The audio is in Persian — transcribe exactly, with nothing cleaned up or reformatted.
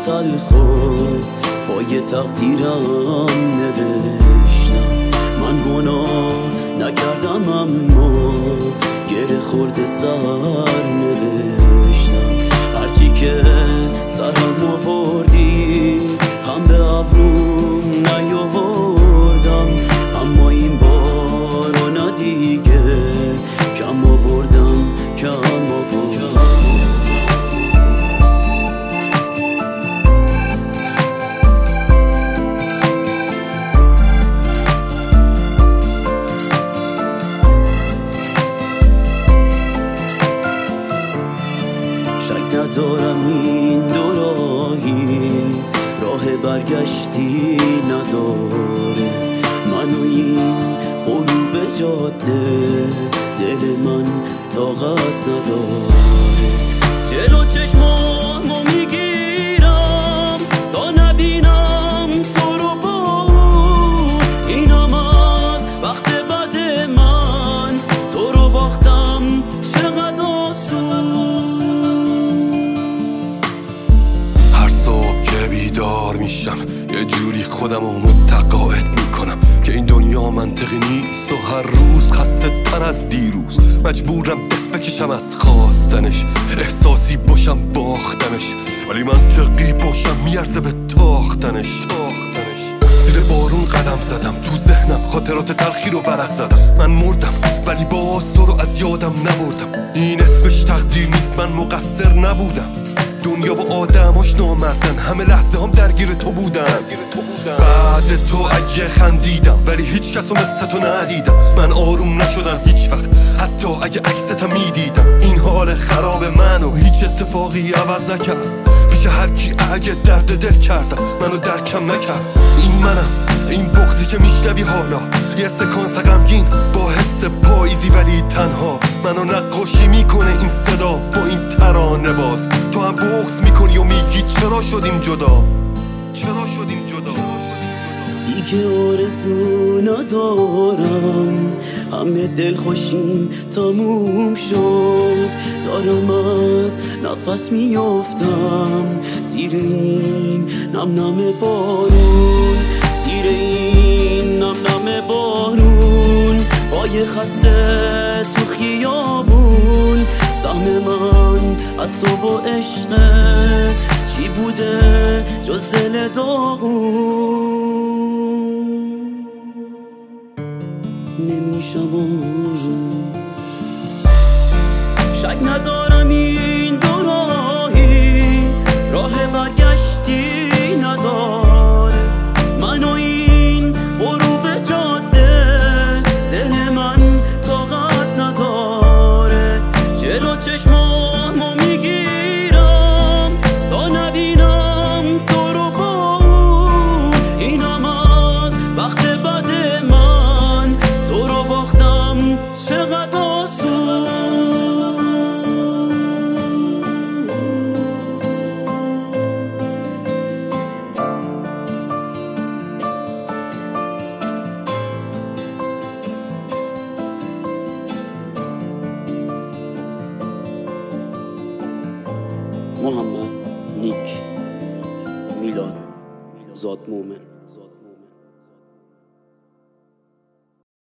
تلخو پای تقدیرم نوشتم. من گناه نکردم اما گره خورده سر نوشتم. هرچی که سرم آوردی هم به ابروم نیاوردم، اما این بار نه دیگه کم آوردم کم آوردم. شک ندارم این دو راهی راه برگشتی نداره. من و این غروب جاده دل من طاقت نداره. جلو چشمامو میگیرم تا نبینم تو رو با اینم از وقت بعد من تو رو باختم چقدر آسون. هر صبح که بیدار میشم یه جوری خودمو متقاعد میکنم که این دنیا منطقی نیست و هر روز خسته تر از دیروز. مجبورم دست بکشم از خواستنش، احساسی باشم باختنش، ولی منطقی باشم میارزه به تاختنش. تاختنش زیر بارون قدم زدم، تو ذهنم خاطرات تلخی رو ورق زدم. من مردم ولی باز تو رو از یادم نبردم. این اسمش تقدیر نیست، من مقصر نبودم. دنیا و آدماش نامردن، همه لحظه هم درگیر تو بودن. بعد تو اگه خندیدم ولی هیچ کسو مثل تو ندیدم. من آروم نشدم هیچ وقت حتی اگه عکستم میدیدم. این حال خراب منو هیچ اتفاقی عوض نکرد. پیش هر کی اگه درد دل کردم منو درکم نکرد. این منم، این بغضی که میشنوی حالا، یه سکانس غمگین با حس پاییزی ولی تنها. منو نقاشی میکنه این صدا با این ترانه باز. تو هم بغض میکنی و میگی چرا شدیم جدا، چرا شدیم جدا. دیگه آرزو ندارم، همه دل خوشیم تموم شد. دارم از نفس میافتم زیر این نم نم بارون، زیر این نم نم بارون. پای خسته تو خیابون، سهم من از تو و عشقت چی بوده جز دل داغون. نمیشم آروم، شک ندارم این دو راهی راه برگشتی نداره. من و این غروب جاده دل من طاقت نداره. جلو چشمامو میگیرم تا نبینم تو رو با اینم از وقت بعد من تو رو باختم چقدر آسون. محمد نیک میلاد زاد مومن.